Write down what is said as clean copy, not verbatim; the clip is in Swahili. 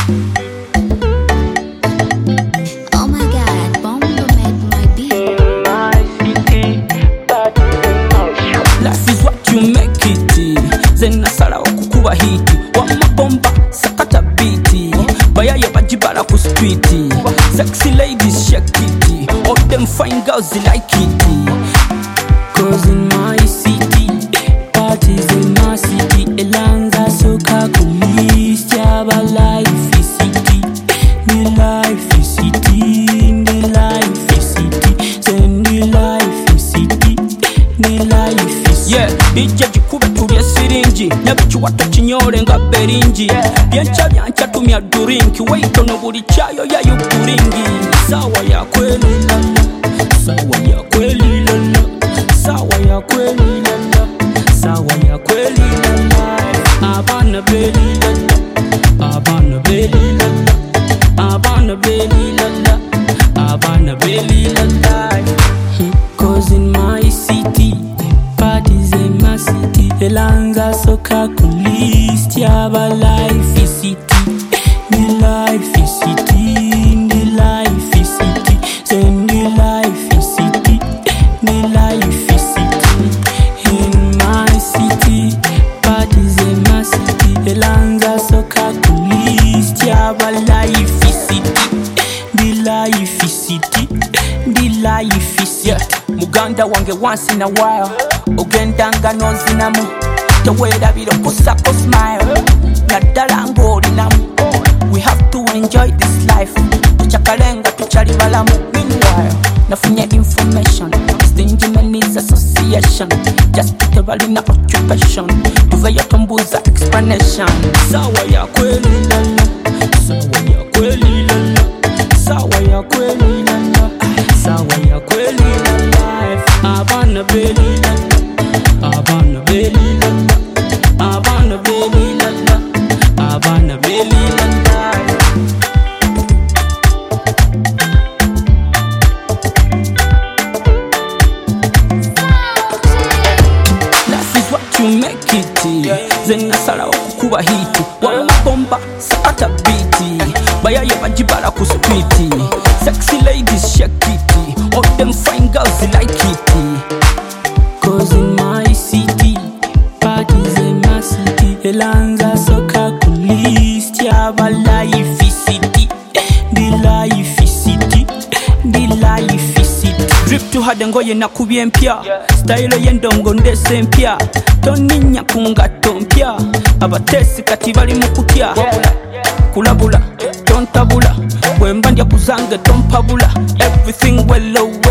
Oh my God, Bombo made my beat. Life is what you make it. Zena sala okukuba hiti. Wama bomba sakata biti. Bayaye bajibala ku street. Sexy ladies shake it. All them fine girls they like it. Cause in my city, parties in my city. Elanza soka kulis jaba life is city. The life is city. The life is city. Send the life is city. The life is yeah. DJ jikube tulye siringi. Nyabichi watu chinyore nga beringi. Biancha tumia durinki. Waito no buri chayo ya yukuringi. Sawa ya kweli lala. Sawa ya kweli lala. Sawa ya kweli lala. Sawa ya kweli lala. Abana beli lala. Abana beli lala. Abana beli lala. Abana beli lala. Cause in my city, parties in my city. Elanza soka kulis tiaba life is city. The life is city. The life is city. Send the life is city. The life is city. In my city, parties in my city. Elanza soka kulis tiaba life is city. The life is city. The life is yeah. Muganda wange once in a while. Ogendanga nozinamu. Tewera biro kusako smile. Nadala ngolinamu. We have to enjoy this life. Tuchakalenga tuchali balamu. Meanwhile, nafunye information. Stingy men is association. Just literally occupation. Tuveyo tumbuza explanation. Sawa ya kweli lala. Sawa ya kweli lala. Sawa ya kweli lala. Sawa ya kweli lala. Abana beli lala. Abana beli lala. Abana beli lala. Abana beli lala. Life is what you make it. Zena sala okukuba hiti. Wama bomba sakata biti. Bayaye bajibala ku street. Sexy ladies shake it. All them fine girls they like it. Cause in my city, parties in my city. Elanza soka kulis tiaba life is city. The life is city. The life is city. Drip to hard ngoye na kubye mpya. Style yendongo ndese mpya. Toninya kunga tompya. Abatesi kati bali mukutya. Kulabula, tontabula. Wembandya kuzange tompabula. Everything well away.